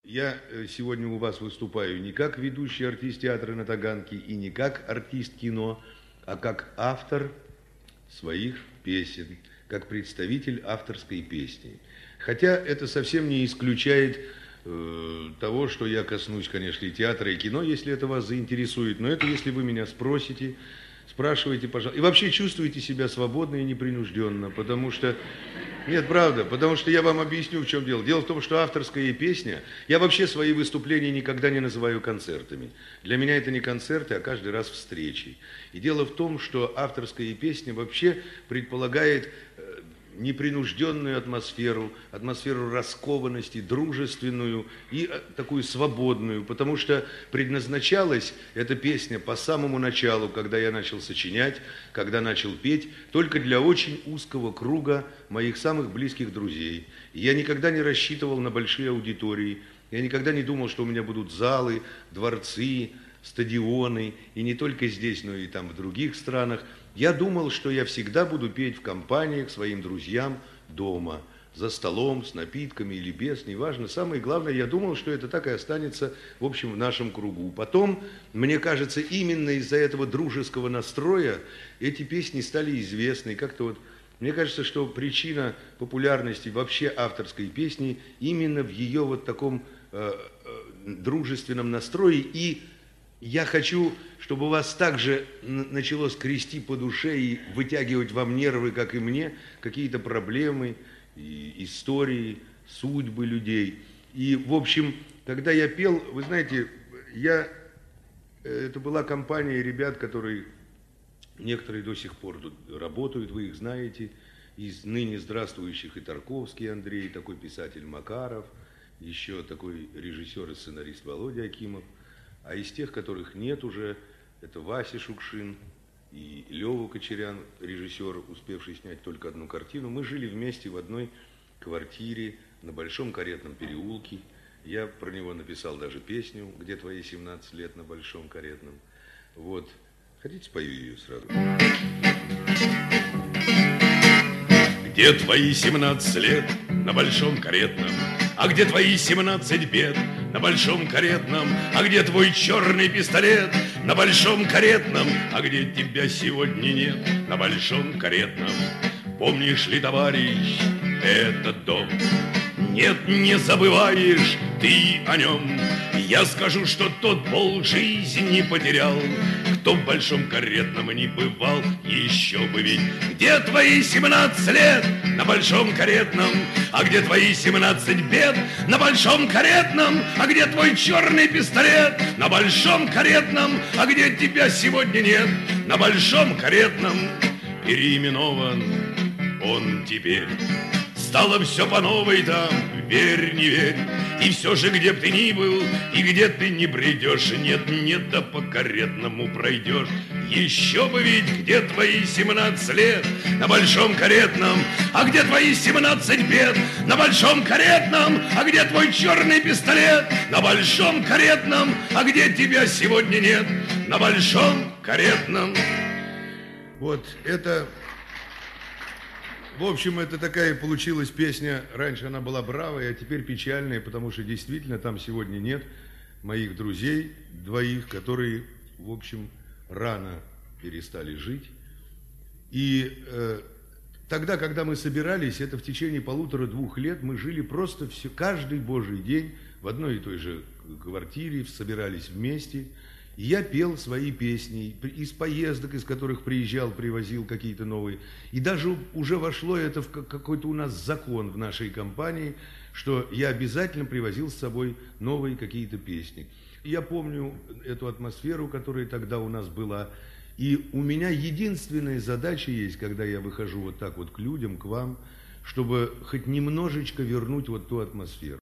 Я сегодня у вас выступаю не как ведущий артист театра на Таганке и не как артист кино, а как автор своих песен, как представитель авторской песни. Хотя это совсем не исключает того, что я коснусь, конечно, и театра, и кино, если это вас заинтересует. Но это если вы меня спросите, спрашивайте, пожалуйста. И вообще чувствуете себя свободно и непринужденно, потому что... Нет, правда, потому что я вам объясню, в чем дело. Дело в том, что авторская песня... Я вообще свои выступления никогда не называю концертами. Для меня это не концерты, а каждый раз встречи. И дело в том, что авторская песня вообще предполагает непринужденную атмосферу, атмосферу раскованности, дружественную и такую свободную, потому что предназначалась эта песня по самому началу, когда я начал сочинять, когда начал петь, только для очень узкого круга моих самых близких друзей. И я никогда не рассчитывал на большие аудитории, я никогда не думал, что у меня будут залы, дворцы, стадионы, и не только здесь, но и там в других странах. Я думал, что я всегда буду петь в компаниях своим друзьям дома, за столом, с напитками или без, неважно. Самое главное, я думал, что это так и останется, в общем, в нашем кругу. Потом, мне кажется, именно из-за этого дружеского настроя эти песни стали известны. Как-то вот, мне кажется, что причина популярности вообще авторской песни именно в ее вот таком дружественном настрое. И я хочу, чтобы у вас также начало скрести по душе и вытягивать вам нервы, как и мне, какие-то проблемы, и истории, судьбы людей. И, в общем, когда я пел, вы знаете, это была компания ребят, которые, некоторые до сих пор тут работают, вы их знаете, из ныне здравствующих и Тарковский Андрей, такой писатель Макаров, еще такой режиссер и сценарист Володя Акимов. А из тех, которых нет уже, это Вася Шукшин и Лёва Кочерян, режиссер, успевший снять только одну картину. Мы жили вместе в одной квартире на Большом Каретном переулке. Я про него написал даже песню «Где твои 17 лет на Большом Каретном». Вот. Хотите, спою ее сразу? Где твои 17 лет на Большом Каретном? А где твои 17 бед на Большом Каретном? А где твой черный пистолет на Большом Каретном? А где тебя сегодня нет на Большом Каретном? Помнишь ли, товарищ, этот дом? Нет, не забываешь ты о нем. Я скажу, что тот полжизни потерял, кто в Большом Каретном не бывал, еще бы ведь. Где твои 17 лет на Большом Каретном? А где твои 17 бед на Большом Каретном? А где твой черный пистолет на Большом Каретном? А где тебя сегодня нет на Большом Каретном? Переименован он теперь. Стало все по новой там, верь, не верь. И все же, где б ты ни был, и где ты не придешь, нет, нет, да по Каретному пройдешь. Еще бы ведь, где твои 17 лет на Большом Каретном? А где твои 17 бед на Большом Каретном? А где твой черный пистолет на Большом Каретном? А где тебя сегодня нет на Большом Каретном? Вот это... В общем, это такая получилась песня. Раньше она была бравая, а теперь печальная, потому что действительно там сегодня нет моих друзей, двоих, которые, в общем, рано перестали жить. И тогда, когда мы собирались, это в течение 1,5-2 лет, мы жили просто каждый божий день в одной и той же квартире, собирались вместе. И я пел свои песни из поездок, из которых приезжал, привозил какие-то новые. И даже уже вошло это в какой-то у нас закон в нашей компании, что я обязательно привозил с собой новые какие-то песни. Я помню эту атмосферу, которая тогда у нас была. И у меня единственная задача есть, когда я выхожу вот так вот к людям, к вам, чтобы хоть немножечко вернуть вот ту атмосферу.